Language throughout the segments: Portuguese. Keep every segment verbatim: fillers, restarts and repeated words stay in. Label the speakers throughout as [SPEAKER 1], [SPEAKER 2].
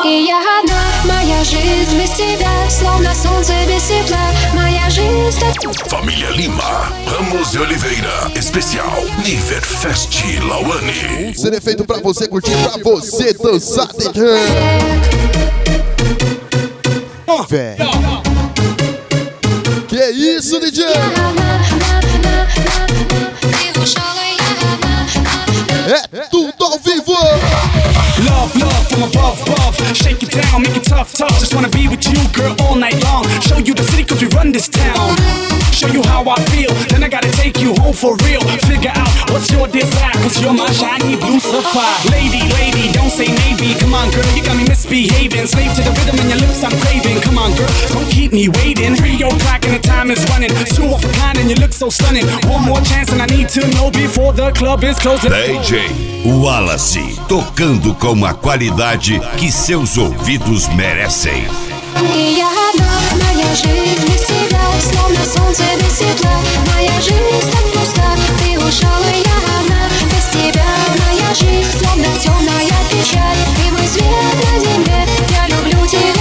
[SPEAKER 1] И я одна, моя жизнь без тебя, словно солнце без тепла. Моя жизнь так...
[SPEAKER 2] Família Lima, Ramos de Oliveira, especial Nivet Fest Lauane.
[SPEAKER 3] Será feito pra você curtir, pra você dançar, D J. Oh, véi. Que isso, D J? É tudo ao vivo.
[SPEAKER 4] Love, love from above, above. Shake it down, make it tough, tough. Just wanna be with you, girl, all night long. Show you the city cause we run this town. Show you how I feel, then I gotta take you home for real. Figure out what's your desire, cause you're my shiny blue sapphire. Lady, lady, don't say maybe. Come on, girl, you got me misbehaving. Slave to the rhythm in your lips, I'm craving. Come on, girl, don't keep me waiting. Three o'clock and the time is running. Two off a kind and you look so stunning. One more chance and I need to know before the club is closing.
[SPEAKER 5] D J Wallace, tocando com a qualidade que seus ouvidos merecem.
[SPEAKER 1] И я одна, моя жизнь без тебя, словно солнце без тепла. Моя жизнь так пуста, ты ушел, и я одна. Без тебя моя жизнь, словно темная печаль. И мой свет на земле, я люблю тебя.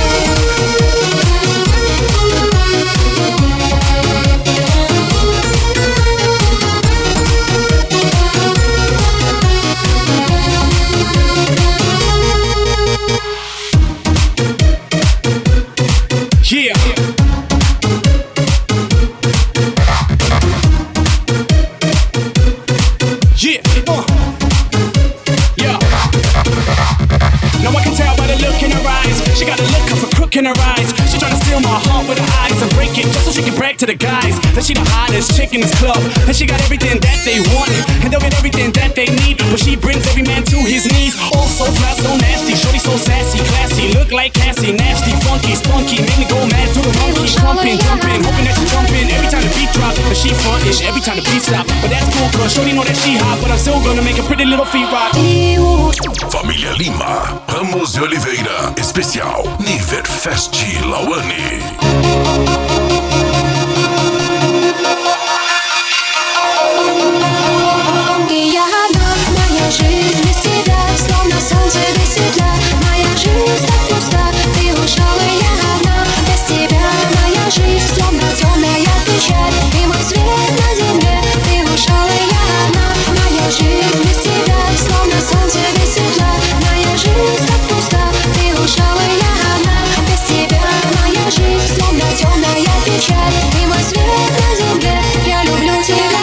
[SPEAKER 4] Yeah. Yeah. Uh. Yeah. Now I can tell by the look in her eyes. She got a look of a crook in her eyes. She tryna steal my heart with her eyes and break it just so she can brag to the guys that she the hottest chick in this club. And she got everything that they want, and they'll get everything that they need. But she brings every man to his knees. Oh, so flat, so nasty. Shorty so sassy, classy. Look like Cassie, nasty, funky, spunky. Make me go mad to the monkey. Jumping, jumping, hoping that she jumping. Every time the beat drop, but she frontish. Every time the beat stop, but that's cool, cause Shorty know that she hot. But I'm still gonna make a pretty little feet rock.
[SPEAKER 2] Família Lima, Ramos de Oliveira, especial Nivet Fest Lauane.
[SPEAKER 1] И я одна, моя жизнь без тебя, словно солнце без тепла. Моя жизнь так пуста, ты ушел, и я одна. Без тебя моя жизнь, словно темная печаль. И мой свет на земле, ты ушел, и я одна. Моя жизнь без тебя, словно солнце без тепла. Моя жизнь так пуста, ты ушел, и я одна. Без тебя моя жизнь, словно темная печаль. И мой свет на земле, я люблю тебя.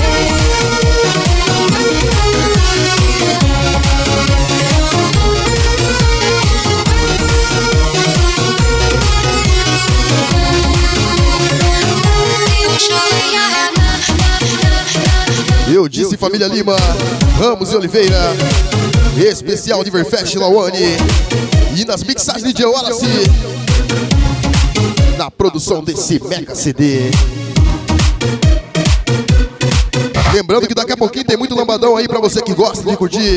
[SPEAKER 3] Eu disse Família Lima, Ramos e Oliveira, especial Niverfest Lauane. E nas mixagens de D J Wallace, na produção desse mega C D. Lembrando que daqui a pouquinho tem muito lambadão aí pra você que gosta de curtir.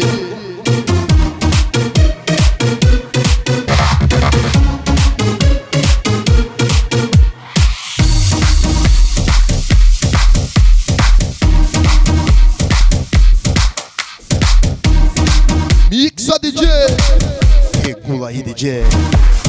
[SPEAKER 3] Mixa D J, regula aí D J.